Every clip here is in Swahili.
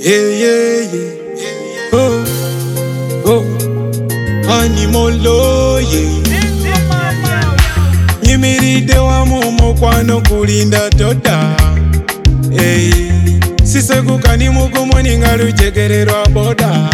yeah. Oh, oh, animal yeah. Nyimiride wa mukwano kulinda tota. Hey, sisekuka ni mugumu ningalujegererwa boda.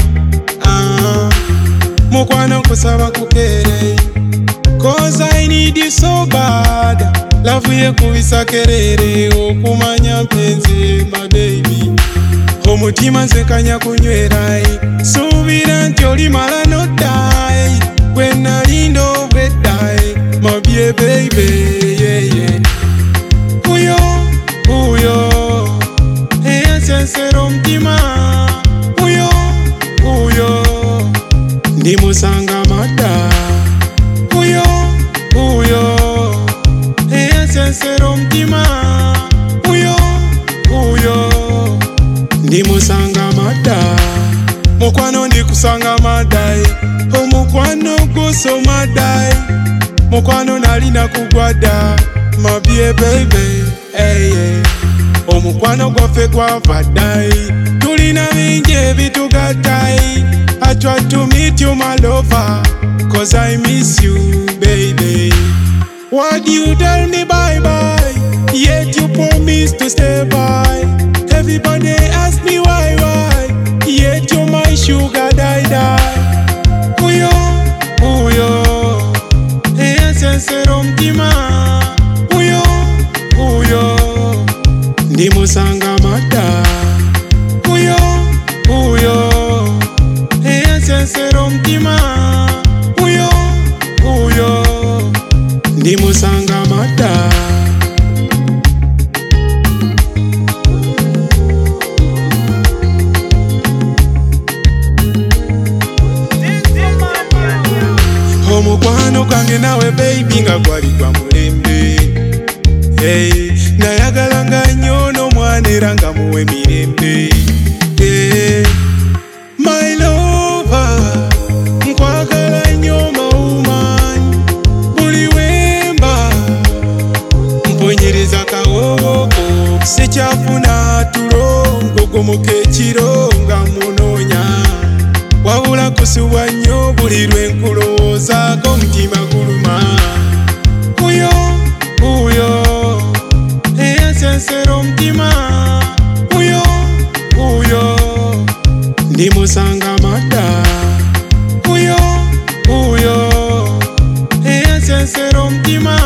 Mukwano kusaba kukere, cause I need you so bad. Love ye kubisa kerere, okumanya mpenzi my baby. Omutima nsekanya kunywera, subira nti olimala no die. When I lean over die, my baby, yeah. Uyo, sensero mtima. Uyo, ndimusanga mada. Uyo, sensero mtima. Uyo, ndimusanga mada. Mukwano ndikusanga madai, omukwano guso madai. Mukwano nalina kugwada, my baby, hey. Omukwano gwaffe gwavadai, tulina bingi ebitugatai. I try to meet you my lover, cause I miss you baby. Why'd you tell me bye bye, yet you promised to stay by? Everybody ask me why, yet you're my sugar die. Uyo, sensero mtima. Uyo, ndimusanga mada. Uyo, sensero mtima. Uyo, ndimusanga mada. Omukwano kange nawe baby nga gwali gwa mulembe. Hey, nayagala nga nnyo n'omwana era nga muwe mirembe. Hey, my lover, nkwagala nnyo mawuman. Buli wemba mponyereza kawoko, sikyafuna tulo ngogomoka ekiro nga munoonya. Wabula kusubwa nnyo buli lwe nkulowoozaako omutima guluma. Uyo, sensero mtima. Uyo, ndimusanga mada. Uyo, sensero mtima.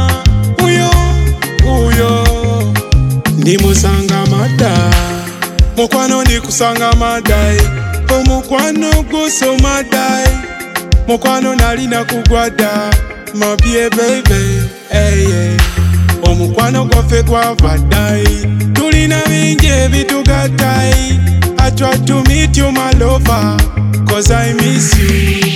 Uyo, ndimusanga mada. Mukwano ndikusanga madai, omukwano guso madai. Mukwano nalina kugwada, my baby, hey. Omukwano gwaffe gwavadai, tulina bingi ebitugatai. I try to meet you my lover, cause I miss you.